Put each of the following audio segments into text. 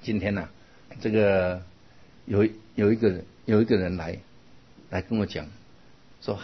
今天呢、这个有一个人来跟我讲，说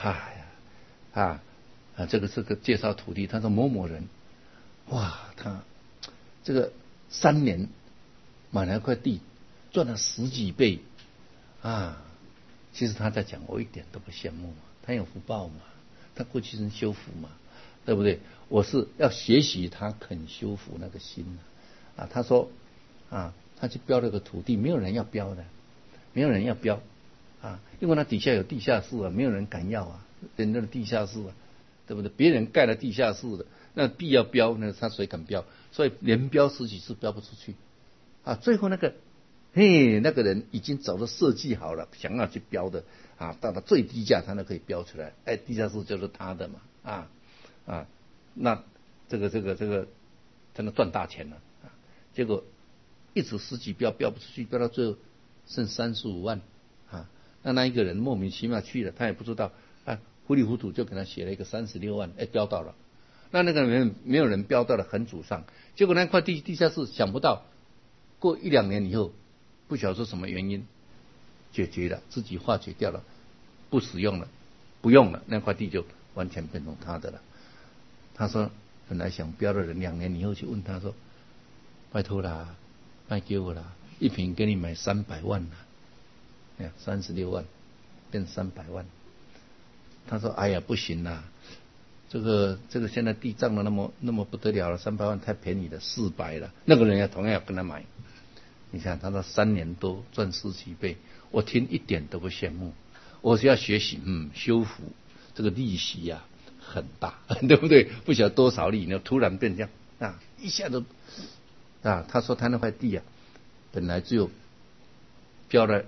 这个介绍土地，他说某某人，哇，他这个3年买了一块地，赚了10几倍啊！其实他在讲，我一点都不羡慕嘛，他有福报嘛，他过去是修福嘛，对不对？我是要学习他肯修福那个心啊。他说他去标了个土地，没有人要标的，没有人要标啊，因为他底下有地下室啊，没有人敢要啊，人家的地下室啊，对不对？别人盖了地下室的，那地要标，那他谁敢标？所以连标10几次标不出去啊。最后那个人已经早就设计好了，想要去标的啊，到了最低价他都可以标出来，地下室就是他的嘛那这个真的赚大钱了啊！结果一直10几标不出去，标到最后剩35万啊！那一个人莫名其妙去了，他也不知道糊里糊涂就给他写了一个36万，标到了。那个人没有人标到了，很沮丧。结果那块地下室想不到，过1-2年以后，不晓得是什么原因解决了，自己化解掉了，不使用了，不用了，那块地就完全变成他的了。他说本来想标的人2年以后去问他说，拜托啦，卖给我啦，一坪给你买300万啦，36万变300万。他说哎呀不行啦，这个现在地涨了那么不得了了，300万太便宜了，400了。那个人也同样要跟他买。你看他说3年多赚10几倍，我听一点都不羡慕。我是要学习修福，这个利息很大，对不对？不晓得多少利，突然变这样一下子他说他那块地本来只有标了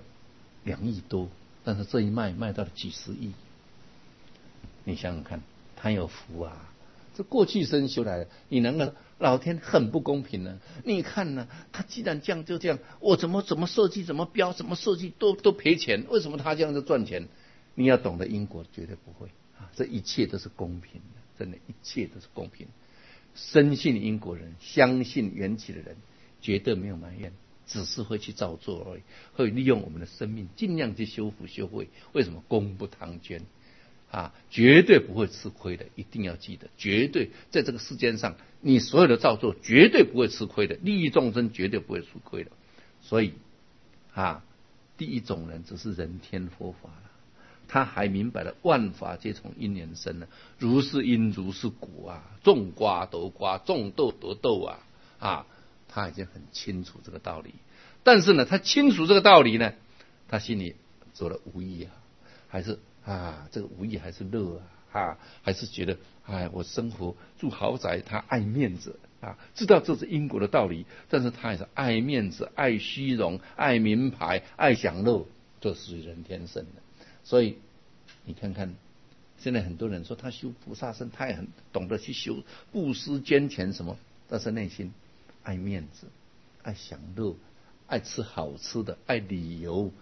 2亿多，但是这一卖到了几十亿。你想想看，他有福啊！这过去生修来的，你能够老天很不公平呢？你看呢，他既然这样就这样，我怎么设计怎么标怎么设计都赔钱，为什么他这样就赚钱？你要懂得因果，绝对不会这一切都是公平的，真的，一切都是公平。深信因果人，相信缘起的人，绝对没有埋怨，只是会去照做而已，会利用我们的生命尽量去修福修慧。为什么功不唐捐绝对不会吃亏的，一定要记得，绝对在这个世间上，你所有的造作绝对不会吃亏的，利益众生绝对不会吃亏的。所以第一种人只是人天佛法了，他还明白了万法皆从因缘生了，如是因如是果种瓜得瓜，种豆得豆他已经很清楚这个道理。但是呢，他清楚这个道理呢，他心里走了无益还是这个无益还是乐还是觉得我生活住豪宅，他爱面子知道这是因果的道理，但是他也是爱面子、爱虚荣、爱名牌、爱享乐，这是人天生的。所以你看看，现在很多人说他修菩萨身，他也很懂得去修布施、捐钱什么，但是内心爱面子、爱享乐、爱吃好吃的、爱旅游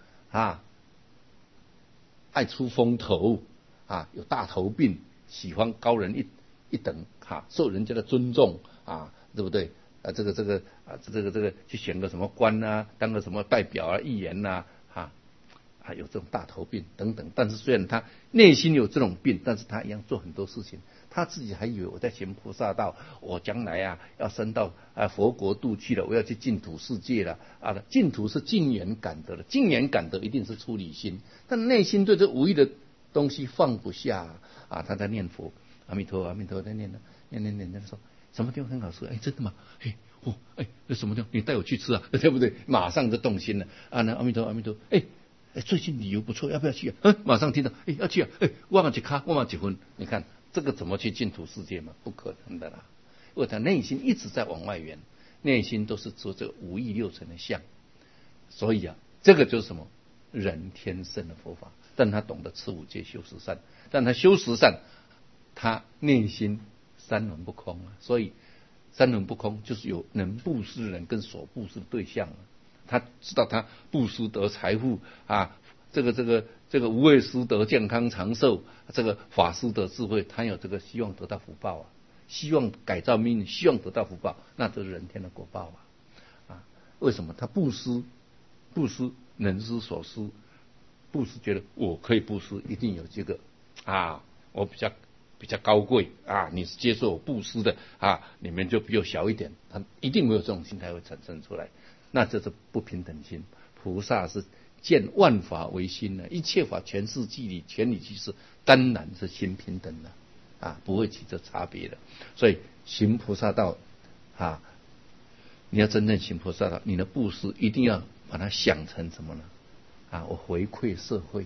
爱出风头有大头病，喜欢高人一等受人家的尊重对不对？这个去选个什么官当个什么代表议员有这种大头病等等。但是虽然他内心有这种病，但是他一样做很多事情。他自己还以为我在行菩萨道，我将来要升到佛国度去了，我要去净土世界了净土是净缘感得的，净缘感得一定是出离心，但内心对这无益的东西放不下他在念佛，阿弥陀佛阿弥陀佛，在念的时候，什么地方很好吃？真的吗？那什么地方？你带我去吃对不对？马上就动心了那阿弥陀佛阿弥陀佛，最近旅游不错，要不要去马上听到要去我嘛一卡我嘛一分。你看这个怎么去净土世界嘛？不可能的啦，因为他内心一直在往外缘，内心都是做这个5欲6尘的相。所以这个就是什么？人天生的佛法。但他懂得持5戒修十善，但他修十善，他内心三轮不空所以三轮不空就是有能布施的人跟所布施的对象他知道他布施得财富这个无畏施得健康长寿，这个法施得智慧，他有这个希望得到福报希望改造命运，希望得到福报，那都是人天的果报为什么？他布施人之所施，布施觉得我可以布施，一定有这个我比较高贵你是接受我布施的你们就比我小一点，他一定没有这种心态会产生出来，那这是不平等心。菩萨是见万法唯心的，一切法全是即理，全理即是，当然是心平等的不会起这差别的。所以行菩萨道你要真正行菩萨道，你的布施一定要把它想成什么呢？我回馈社会，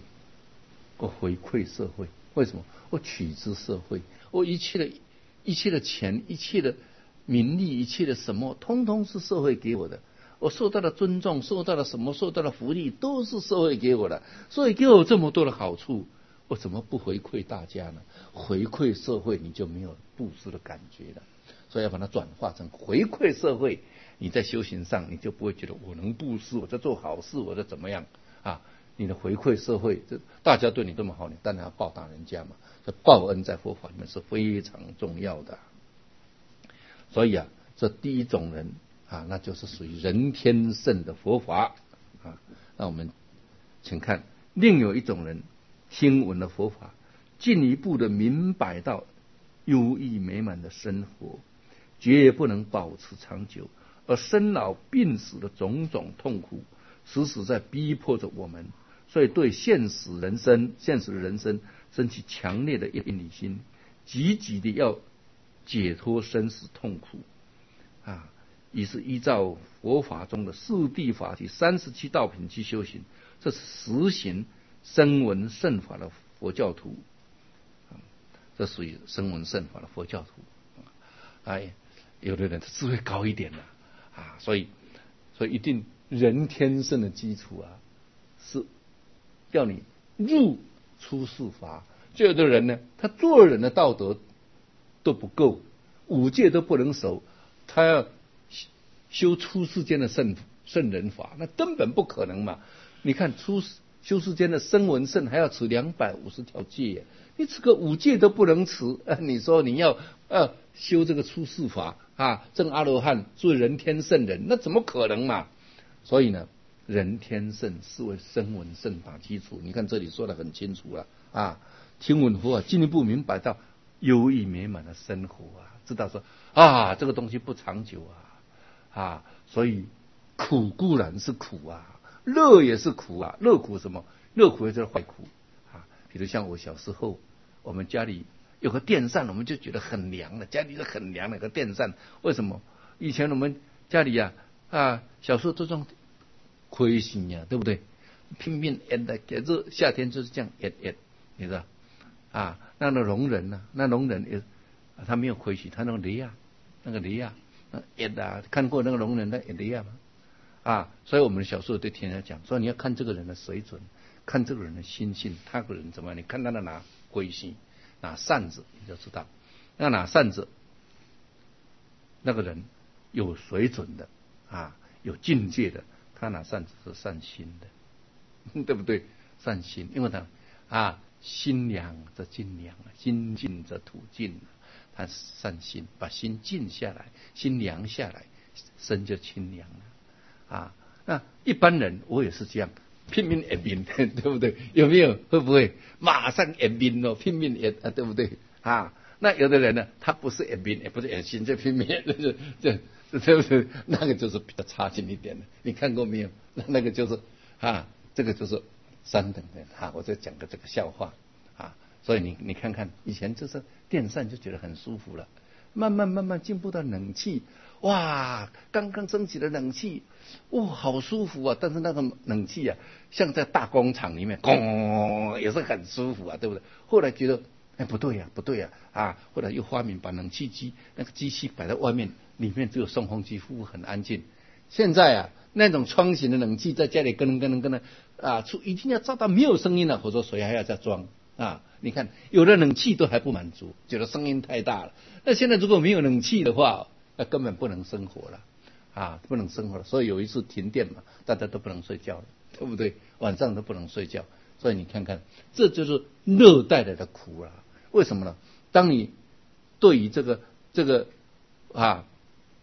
为什么？我取之社会，我一切的钱，一切的名利，一切的什么，通通是社会给我的。我受到的尊重，受到的什么，受到的福利，都是社会给我的。所以给我这么多的好处，我怎么不回馈大家呢？回馈社会，你就没有布施的感觉了。所以要把它转化成回馈社会，你在修行上你就不会觉得我能布施，我在做好事，我在怎么样你的回馈社会，大家对你这么好，你当然要报答人家嘛。这报恩在佛法里面是非常重要的。所以这第一种人那就是属于人天圣的佛法那我们请看另有一种人，听闻了佛法，进一步的明白到优异美满的生活，绝不能保持长久，而生老病死的种种痛苦，时时在逼迫着我们。所以对现实的人生升起强烈的厌离心，积极的要解脱生死痛苦于是依照佛法中的四谛法及37道品去修行，这是实行声闻乘法的佛教徒这属于声闻乘法的佛教徒有的人的智慧高一点了所以一定人天圣的基础是要你入出世法。就有的人呢，他做人的道德都不够，5戒都不能守，他要修出世间的圣人法，那根本不可能嘛。你看修世间的声闻乘还要持250条戒，你这个5戒都不能持你说你要修这个出世法证阿罗汉做人天圣人，那怎么可能嘛？所以呢，人天圣是为声闻乘法基础。你看这里说得很清楚了听闻佛法，进一步明白到优异美满的生活知道说这个东西不长久所以苦固然是苦乐也是苦乐苦什么？乐苦就是坏苦比如像我小时候，我们家里有个电扇，我们就觉得很凉了，家里是很凉的一个电扇。为什么？以前我们家里小时候都这种亏心对不对？拼命演的，可是夏天就是这样演，你知道那个聋人呢？那聋人也他没有亏心，他那个雷演看过那个聋人的雷吗？所以我们小时候对天人讲说，你要看这个人的水准，看这个人的心性，他个人怎么样？你看他的拿亏心，拿扇子，你就知道。那拿扇子，那个人有水准的有境界的，他拿扇子是善心的，对不对？善心，因为他心凉则境凉，心静则土静，他善心，把心静下来，心凉下来，身就清凉了那一般人我也是这样，拼命演兵对不对？有没有？会不会马上演兵拼命演对不对那有的人呢，他不是演兵，也不是演心，就拼命这对不对？那个就是比较差劲一点的。你看过没有？那个就是这个就是3等的我再讲个这个笑话所以你看看，以前就是电扇就觉得很舒服了，慢慢进步到冷气，哇，刚刚升起的冷气，好舒服但是那个冷气像在大工厂里面，也是很舒服对不对？后来觉得不对后来又发明把冷气机那个机器摆在外面，里面只有送风机服务，很安静。现在那种窗型的冷气在家里跟一定要照到没有声音了，否则谁还要再装你看有的冷气都还不满足，觉得声音太大了。那现在如果没有冷气的话，那根本不能生活了不能生活了。所以有一次停电嘛，大家都不能睡觉了，对不对？晚上都不能睡觉。所以你看看，这就是热带来的苦为什么呢？当你对于这个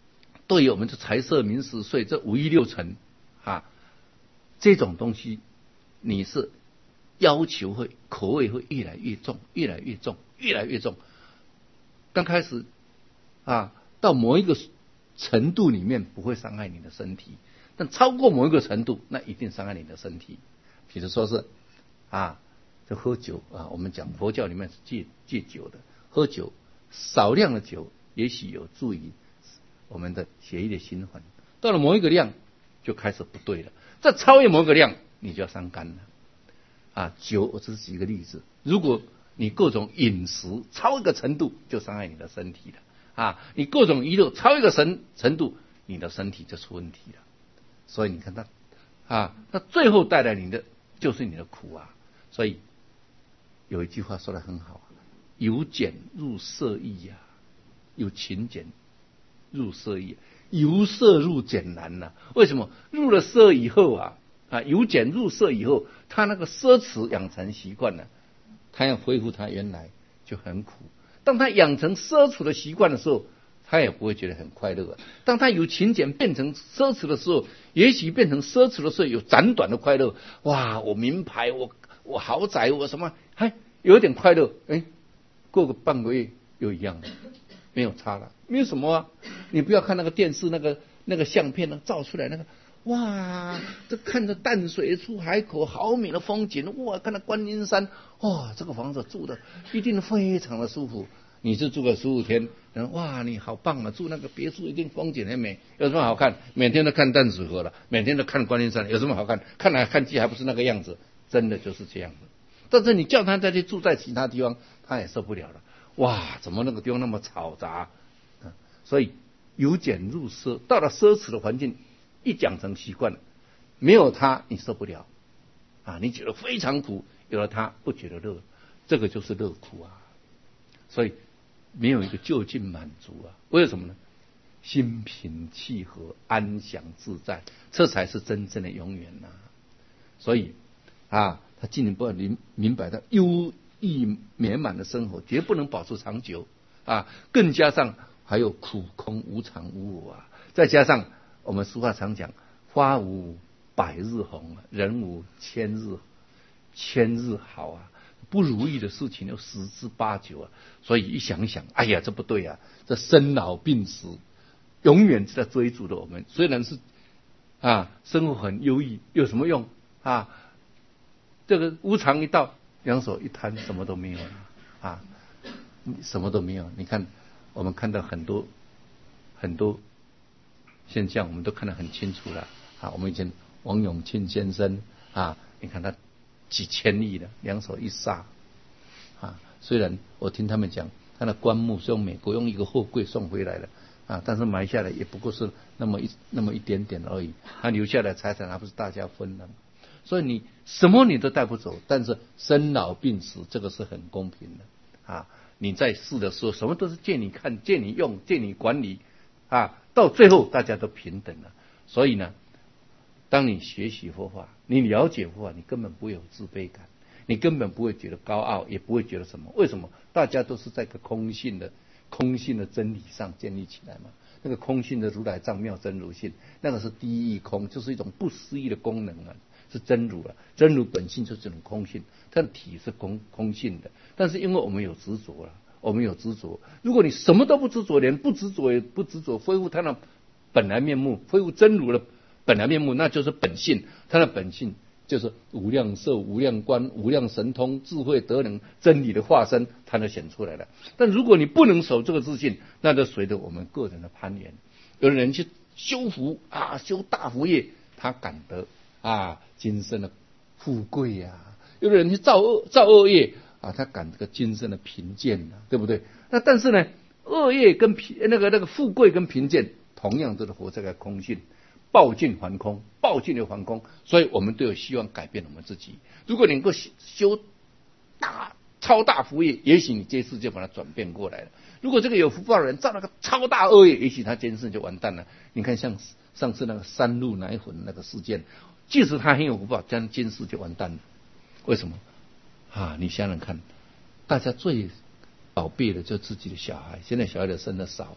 对于我们的财色名食睡这五欲六尘啊，这种东西你是要求会口味会越来越重，越来越重，越来越重。刚开始啊，到某一个程度里面不会伤害你的身体，但超过某一个程度，那一定伤害你的身体。比如说是这喝酒啊，我们讲佛教里面是戒酒的，喝酒少量的酒也许有助于我们的血液的循环，到了某一个量就开始不对了，再超越某一个量你就要伤肝了。酒我只是举一个例子，如果你各种饮食超一个程度，就伤害你的身体了你各种娱乐超一个程度，你的身体就出问题了。所以你看那最后带来你的就是你的苦啊。所以有一句话说得很好，由俭入奢易由勤俭入奢易，由奢入俭难为什么？入了奢以后由俭入奢以后，他那个奢侈养成习惯了，他要恢复他原来就很苦。当他养成奢侈的习惯的时候，他也不会觉得很快乐。当他由勤俭变成奢侈的时候，也许变成奢侈的时候有暂短的快乐。哇，我名牌，我豪宅，我什么，有点快乐。过个半个月又一样了，没有差了，没有什么你不要看那个电视那个相片照出来那个。哇，这看着淡水出海口好美的风景，哇，看到观音山，哇，这个房子住的一定非常的舒服。你是住个15天，哇，你好棒住那个别墅一定风景很美，有什么好看？每天都看淡水河了，每天都看观音山，有什么好看？看来看去还不是那个样子，真的就是这样的。但是你叫他再去住在其他地方，他也受不了了。哇，怎么那个地方那么嘈杂？所以由俭入奢，到了奢侈的环境。一养成习惯了，没有它你受不了你觉得非常苦，有了它不觉得乐，这个就是乐苦所以没有一个就近满足为什么呢？心平气和，安详自在，这才是真正的永远所以他进一步明白到优异美满的生活绝不能保持长久更加上还有苦空无常无我再加上我们俗话常讲，花无百日红，人无千日好不如意的事情有10之8九所以一想一想，哎呀，这不对这生老病死永远是在追逐的我们。虽然是生活很优异，有什么用这个无常一到，两手一摊，什么都没有什么都没有。你看，我们看到很多现象，我们都看得很清楚了我们以前王永庆先生你看他几千亿的，两手一撒虽然我听他们讲，他的棺木是用美国用一个货柜送回来的但是埋下来也不过是那么一点点而已，他留下来财产还不是大家分的。所以你什么你都带不走，但是生老病死这个是很公平的你在世的时候，什么都是借你看，借你用，借你管理到最后大家都平等了。所以呢，当你学习佛法，你了解佛法，你根本不会有自卑感，你根本不会觉得高傲，也不会觉得什么。为什么？大家都是在一个空性的真理上建立起来嘛。那个空性的如来藏妙真如性，那个是第一义空，就是一种不思议的功能是真如真如本性就是这种空性，它的体是空性的。但是因为我们有执着我们有执着。如果你什么都不执着，连不执着也不执着，恢复它的本来面目，恢复真如的本来面目，那就是本性。它的本性就是无量寿、无量观、无量神通、智慧德能、真理的化身，它就显出来了。但如果你不能守这个自信，那就随着我们个人的攀岩。有的人去修福修大福业，他感得今生的富贵有的人去造恶业他感这个今生的贫贱对不对？那但是呢，恶业跟那个富贵跟贫贱，同样都是活在个空性，报尽还空，报尽又还空。所以我们都有希望改变我们自己。如果你能够修超大福业，也许你这次就把它转变过来了。如果这个有福报的人造那个超大恶业，也许他今世就完蛋了。你看像上次那个三鹿奶粉那个事件，即使他很有福报，但今世就完蛋了。为什么你想想看，大家最宝贝的就是自己的小孩，现在小孩的生的少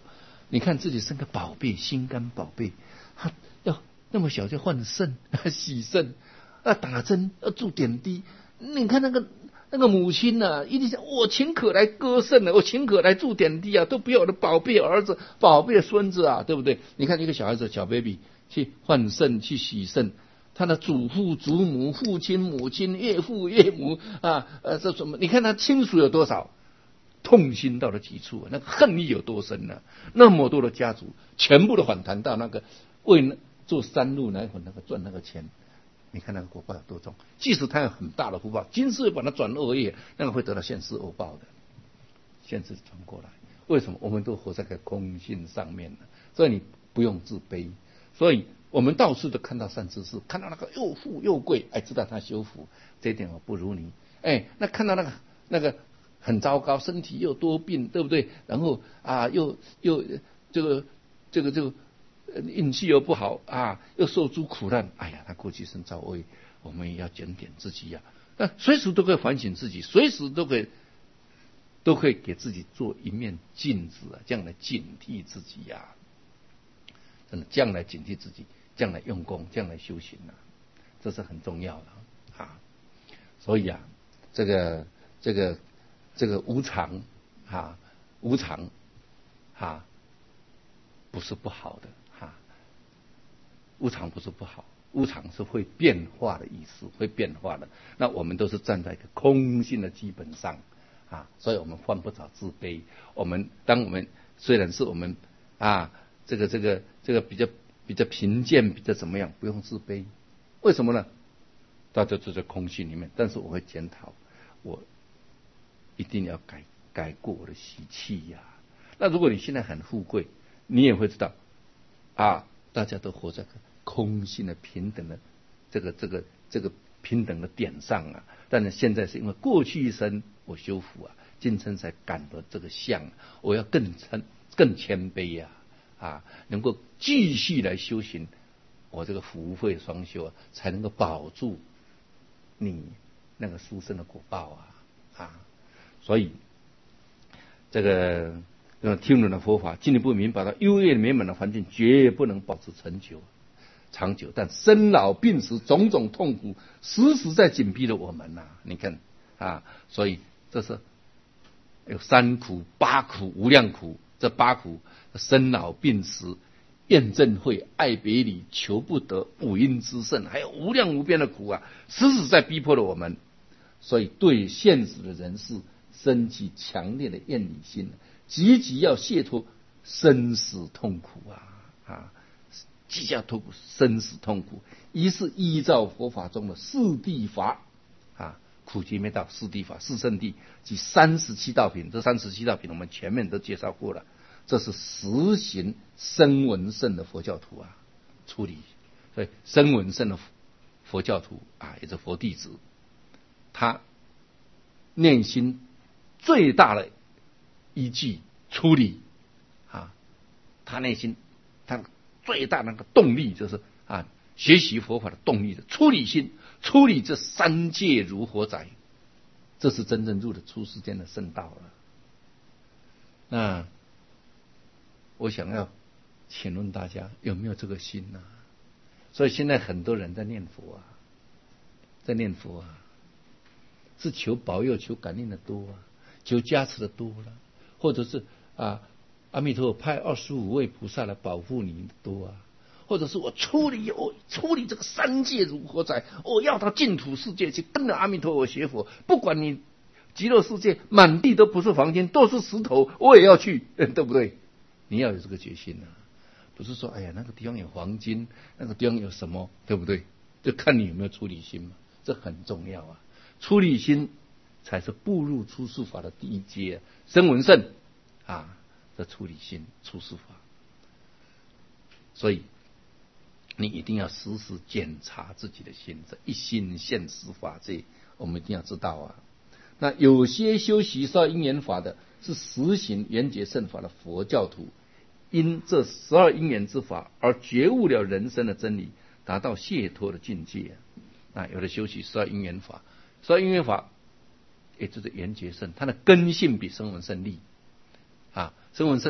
你看自己生个宝贝，心肝宝贝，他要那么小就换肾、洗肾、打针、注点滴。你看那个母亲啊，一定想我秦可来割肾了，我秦可来注点滴啊，都不要我的宝贝儿子、宝贝孙子啊，对不对？你看一个小孩子、小 baby 去换肾、去洗肾，他的祖父、祖母、父亲、母亲、岳父、岳母这什么？你看他亲属有多少？痛心到了极处啊，那个恨意有多深呢？那么多的家族全部都反弹到那个为做山路奶粉那个赚那个钱，你看那个果报有多重？即使他有很大的福报，今世把它转恶业，那个会得到现世恶报的，现世转过来。为什么？我们都活在个空性上面了，所以你不用自卑。所以我们到处都看到善知识，看到那个又富又贵，知道他修福，这一点我不如你。那看到那个很糟糕，身体又多病，对不对？然后又这个运气又不好又受诸苦难。他过去生造恶业，我们也要检点自己那随时都可以反省自己，随时都可以给自己做一面镜子这样来警惕自己真的，这样来警惕自己，这样来用功，这样来修行这是很重要的所以这个无常无常不是不好的无常不是不好，无常是会变化的意思，会变化的。那我们都是站在一个空性的基本上所以我们犯不着自卑。当我们虽然是我们这个比较贫贱，比较怎么样，不用自卑。为什么呢？大家都在空性里面，但是我会检讨，我一定要改过我的习气那如果你现在很富贵，你也会知道大家都活在空性的平等的这个平等的点上但是现在是因为过去一生我修福今生才感得这个相，我要更谦卑能够继续来修行，我这个福慧双修才能够保住你那个殊胜的果报所以这个听闻的佛法，进一步明白到优越美满的环境绝不能保持长久，但生老病死种种痛苦时时在紧逼着我们你看所以这是有3苦、8苦、无量苦。这8苦：生老病死、厌憎会、爱别离、求不得、五阴之盛，还有无量无边的苦时时在逼迫着我们。所以对现实的人事升起强烈的厌离心，积极要解脱生死痛苦即将脱苦生死痛苦，一是依照佛法中的四谛法苦集灭道、四谛法、四圣谛及37道品。这37道品我们前面都介绍过了，这是实行声闻乘的佛教徒处理。所以声闻乘的佛教徒也是佛弟子，他内心最大的依据处理他内心他最大那个动力就是学习佛法的动力的出离心，处理这三界如火宅，这是真正入了出世间的圣道了。那我想要请问大家有没有这个心所以现在很多人在念佛是求保佑、求感应的多求加持的多了，或者是阿弥陀佛派25位菩萨来保护你的多或者是我处理这个三界如火宅，我要到净土世界去跟着阿弥陀佛学佛，不管你极乐世界满地都不是黄金，都是石头，我也要去，对不对？你要有这个决心不是说那个地方有黄金，那个地方有什么，对不对？就看你有没有出离心嘛，这很重要出离心才是步入出世法的第一阶声闻乘这出离心出世法。所以你一定要时时检查自己的心，这一心现实法，这我们一定要知道那有些修习12因缘法的是实行缘觉乘法的佛教徒，因这12因缘之法而觉悟了人生的真理，达到解脱的境界有的修习12因缘法，12因缘法也就是缘觉乘，它的根性比声闻乘利声闻乘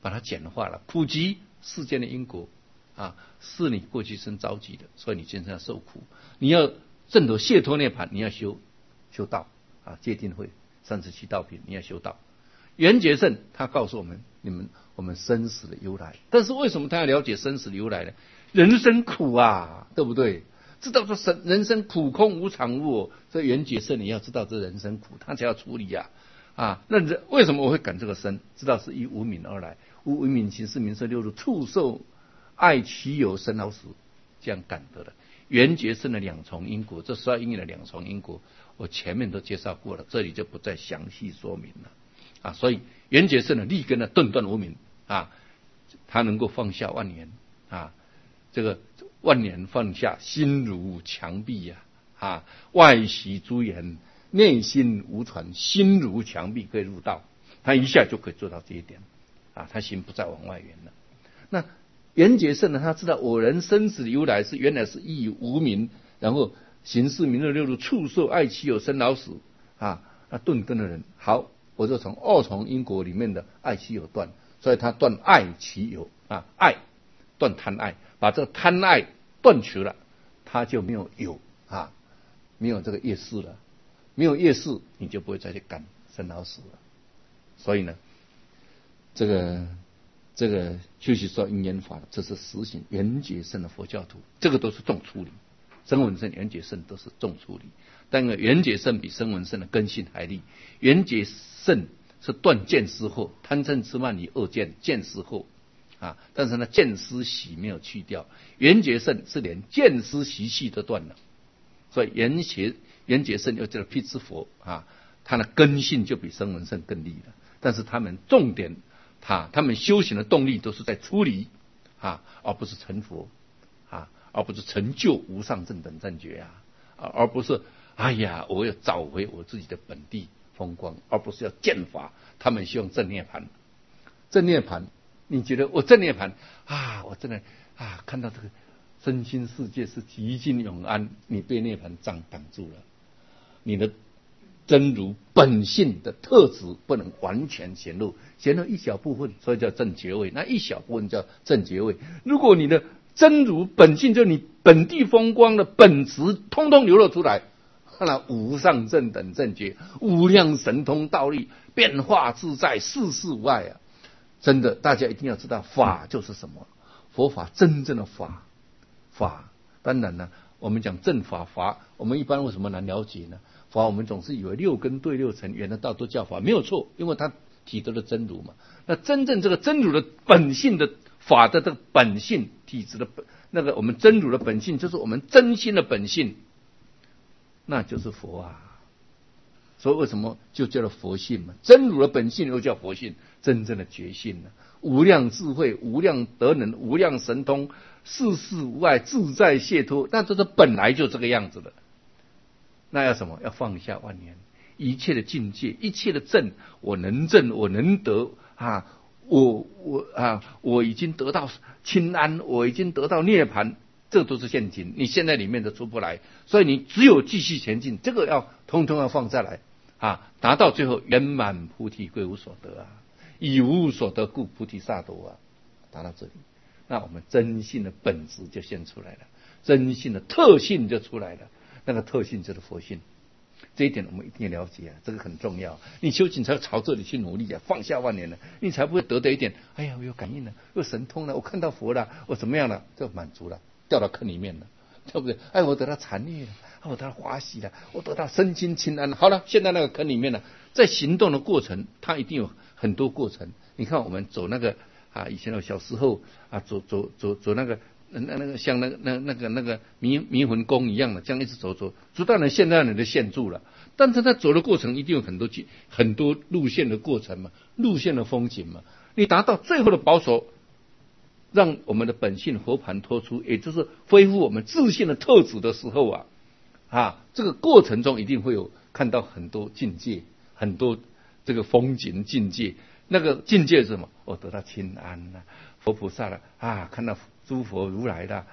把它简化了，普及世间的因果啊，是你过去生着急的，所以你今生要受苦。你要证得解脱涅槃，你要修道啊，戒定慧37道品，你要修道。圆觉圣他告诉我们，我们生死的由来。但是为什么他要了解生死的由来呢？人生苦啊，对不对？知道说人生苦空无常无我，所以圆觉圣你要知道这人生苦，他才要处理啊。那为什么我会感这个生？知道是以无明而来，无明行识名色六入，触受爱其有生老死，这样感得的。圆觉圣的两重因果，这12因缘的两重因果，我前面都介绍过了，这里就不再详细说明了啊。所以圆觉圣的立根的顿断无明啊，他能够放下万年啊，这个万年放下，心如墙壁啊，外习诸言，内心无传，心如墙壁可以入道，他一下就可以做到这一点啊，他心不再往外缘了。那圆觉圣呢，他知道我人生死的由来是原来是以无明，然后行识名色六入，触受爱其有生老死啊。那顿根的人，好，我就从二重因果里面的爱其有断，所以他断爱其有啊，爱断贪爱，把这个贪爱断除了，他就没有啊，没有这个业识了，没有业识，你就不会再去感生老死了。所以呢，这个修习说因缘法，这是实行圆觉圣的佛教徒，这个都是重处理。声闻圣、圆觉圣都是重处理，但圆觉圣比声闻圣的根性还利。圆觉圣是断见思惑，贪嗔痴慢疑二见，见思惑啊，但是呢，见思习没有去掉。圆觉圣是连见思习气都断了，所以圆觉圣又叫辟支佛啊，他的根性就比声闻圣更利了。但是他们重点，他们修行的动力都是在出离啊，而不是成佛啊，而不是成就无上正等正觉而不是哎呀，我要找回我自己的本地风光，而不是要见法。他们希望正涅槃，正涅槃，你觉得我正涅槃啊？我真的看到这个身心世界是极尽永安，你被涅槃障挡住了，你的真如本性的特质不能完全显露一小部分，所以叫正觉位。那一小部分叫正觉位。如果你的真如本性，就是你本地风光的本质，通通流露出来，那无上正等正觉，无量神通道力，变化自在，事事无碍啊！真的，大家一定要知道法就是什么。佛法真正的法，当然呢，我们讲正法，我们一般为什么难了解呢？法我们总是以为六根对六尘缘的道都叫法，没有错，因为它体得了真如嘛。那真正这个真如的本性的法的这个本性体质的那个我们真如的本性，就是我们真心的本性，那就是佛啊。所以为什么就叫做佛性嘛？真如的本性又叫佛性，真正的觉性呢？无量智慧，无量德能，无量神通，事事无碍，自在解脱，那这是本来就这个样子的。那要什么？要放下万年，一切的境界，一切的正，我能正，我能得啊！我已经得到清安，我已经得到涅槃，这都是现行，你现在里面都出不来，所以你只有继续前进，这个要通通要放下来啊！达到最后圆满菩提，归无所得啊！以无所得故，菩提萨埵啊！达到这里，那我们真性的本质就现出来了，真性的特性就出来了。那个特性就是佛性，这一点我们一定要了解这个很重要。你修行才要朝这里去努力放下万年了，你才不会得一点。哎呀，我有感应了，有神通了，我看到佛了，我怎么样了？就满足了，掉到坑里面了，对不对？哎，我得到禅悦了，我得到欢喜了，我得到身心清安了。好了，现在那个坑里面了，在行动的过程，它一定有很多过程。你看我们走那个以前的小时候走那个。那个像那个迷魂宫一样的，这样一直走，当然现在人都陷住了，但是他走的过程一定有很多路线的过程嘛，路线的风景嘛。你达到最后的保守，让我们的本性活盘托出，也就是恢复我们自信的特质的时候这个过程中一定会有看到很多境界，很多这个风景境界。那个境界是什么？我得到清安了，佛菩萨了看到诸佛如来的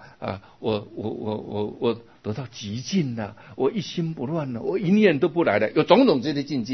我得到极静了，我一心不乱了，我一念都不来了，有种种这些境界，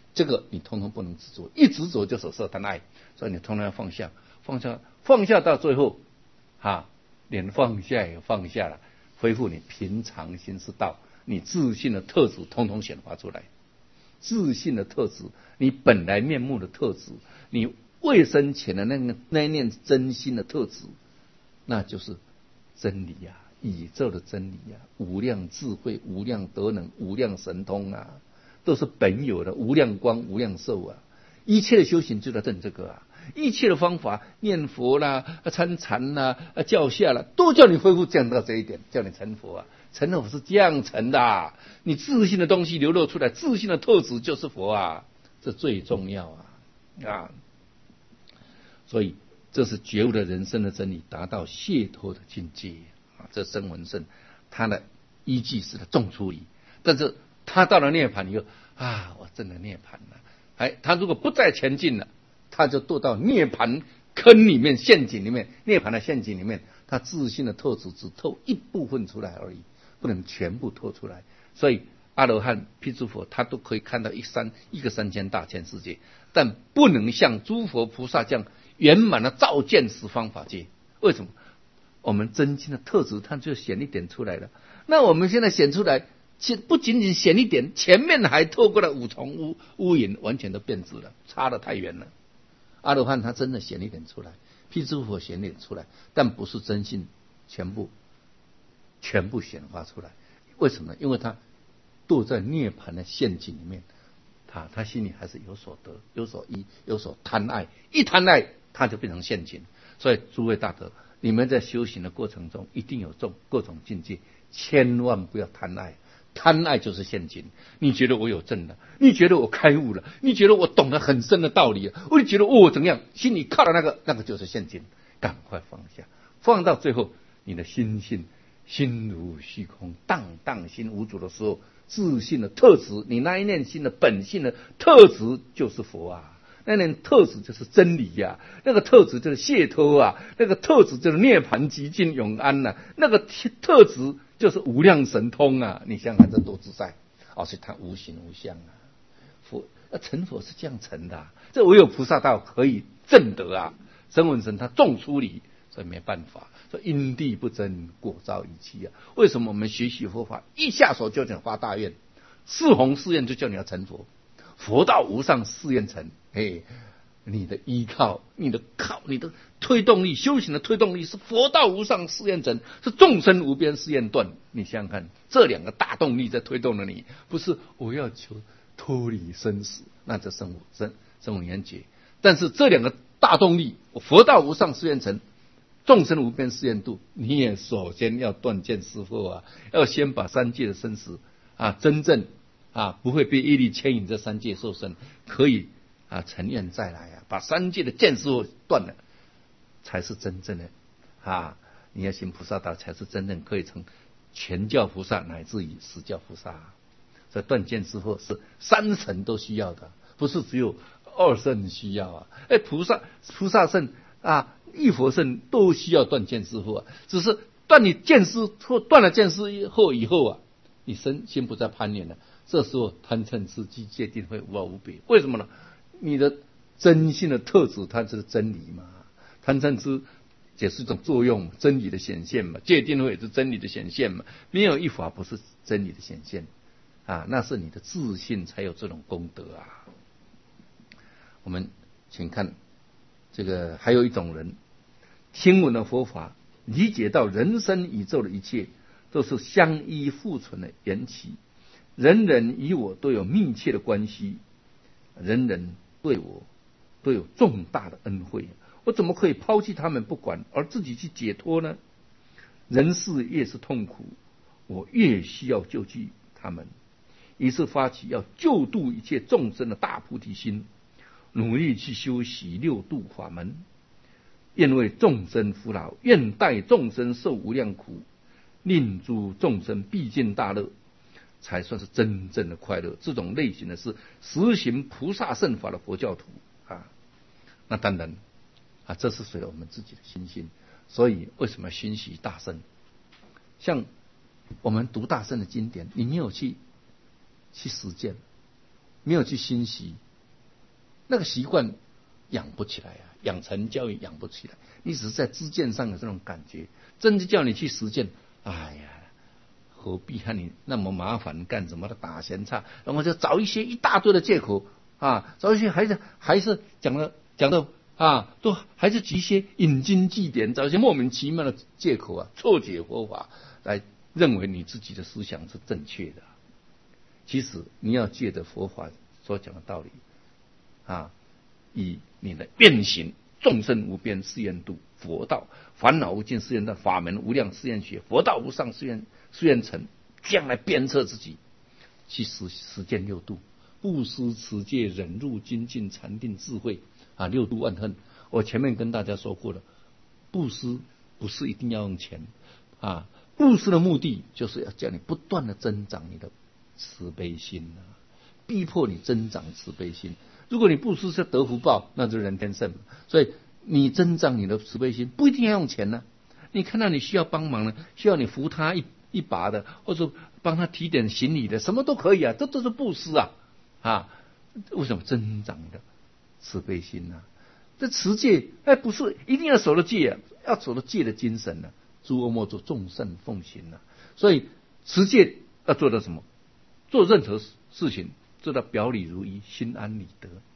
这个你通通不能执着，一执着就是色贪爱，所以你通通要放下，放下到最后，连放下也放下了，恢复你平常心是道，你自信的特质通通显发出来，自信的特质，你本来面目的特质，你未生前的那一念真心的特质，那就是真理啊，宇宙的真理啊，无量智慧、无量德能、无量神通啊，都是本有的无量光、无量寿啊。一切的修行就在证这个啊，一切的方法，念佛啦、参禅啦、教下啦，都叫你恢复降到这一点，叫你成佛啊。成佛是这样成的啊，你自信的东西流露出来，自信的特质就是佛啊，这最重要啊。所以这是觉悟的人生的真理，达到解脱的境界啊。这声闻圣他的依据是他重出离，但是他到了涅槃以后我真的涅槃了。他如果不再前进了，他就堕到涅槃坑里面、陷阱里面，涅槃的陷阱里面，他自信的特质只透一部分出来而已，不能全部透出来。所以阿罗汉、辟支佛他都可以看到一个三千大千世界，但不能像诸佛菩萨这样圆满的照见十方法界。为什么？我们真心的特质它就显一点出来了。那我们现在显出来，不仅仅显一点，前面还透过了五重乌云，完全都变质了，差得太远了。阿罗汉他真的显一点出来，辟支佛显一点出来，但不是真心全部显发出来。为什么呢？因为他堕在涅槃的陷阱里面，他心里还是有所得、有所依、有所贪爱，一贪爱他就变成陷阱。所以诸位大德，你们在修行的过程中一定有各种境界，千万不要贪爱。贪爱就是陷阱。你觉得我有证了，你觉得我开悟了，你觉得我懂得很深的道理了，你觉得我怎样，心里靠的那个就是陷阱，赶快放下。放到最后，你的心如虚空，荡心无主的时候，自信的特质，你那一念心的本性的特质就是佛啊，那念特质就是真理啊，那个特质就是解脱啊，那个特质就是涅槃极尽永安啊，那个特质就是无量神通啊。你想想这多自在，所以它无形无相啊。成佛是这样成的这唯有菩萨道可以证得啊。声闻乘他重出离，所以没办法，说因地不真，果遭遗弃啊。为什么我们学习佛法一下手就讲发大愿，四弘誓愿就叫你要成佛，佛道无上誓愿成。你的依靠，你的推动力，修行的推动力是佛道无上誓愿成，是众生无边誓愿断。你想想看，这两个大动力在推动了你，不是我要求脱离生死，那这生无缘劫。但是这两个大动力，佛道无上誓愿成，众生无边誓愿度，你也首先要断见师父啊，要先把三界的生死真正不会被业力牵引这三界受生，可以成愿再来把三界的见识断了，才是真正的你要行菩萨道，才是真正可以成全教菩萨乃至于十教菩萨。所以断见识惑是三乘都需要的，不是只有二乘需要菩萨乘一佛乘都需要断见识惑只是断你见识或断了见识惑以后你心不再攀缘了，这时候贪嗔痴戒戒定慧无二无别。为什么呢？你的真性的特质，它就是真理嘛。贪嗔痴也是一种作用，真理的显现嘛。戒定慧也是真理的显现嘛。没有一法不是真理的显现那是你的自信才有这种功德我们请看这个，还有一种人听闻了佛法，理解到人生宇宙的一切都是相依互存的缘起，人人与我都有密切的关系，人人对我都有重大的恩惠，我怎么可以抛弃他们不管，而自己去解脱呢？人世越是痛苦，我越需要救济他们，于是发起要救度一切众生的大菩提心，努力去修习六度法门，愿为众生扶老，愿代众生受无量苦，令诸众生毕竟大乐，才算是真正的快乐。这种类型的是实行菩萨圣法的佛教徒那当然这是随我们自己的心性。所以为什么熏习大圣？像我们读大圣的经典，你没有去实践， 没有去欣喜，那个习惯养不起来啊，养成教育养不起来。你只是在知见上有这种感觉，真的叫你去实践，哎呀，何必和你那么麻烦干什么的打闲岔？然后就找一大堆的借口啊，找一些还是讲的啊，都还是举一些引经据典，找一些莫名其妙的借口啊，错解佛法，来认为你自己的思想是正确的。其实你要借着佛法所讲的道理啊，以你的愿行众生无边誓愿度，佛道烦恼无尽誓愿断，法门无量誓愿学，佛道无上誓愿成，这样来鞭策自己去实践六度，布施持戒忍辱精进禅定智慧啊，六度万恨。我前面跟大家说过了，布施不是一定要用钱啊，布施的目的就是要叫你不断的增长你的慈悲心啊，逼迫你增长慈悲心。如果你布施是得福报，那就人天圣。所以你增长你的慈悲心，不一定要用钱呢。你看到你需要帮忙呢，需要你扶他一把的，或者帮他提点行李的，什么都可以啊，这都是布施啊。为什么增长的慈悲心呢？这持戒不是一定要守的戒啊，要守的戒的精神呢，诸恶莫作，众善奉行啊。所以持戒要做到什么？做任何事情做到表里如一，心安理得。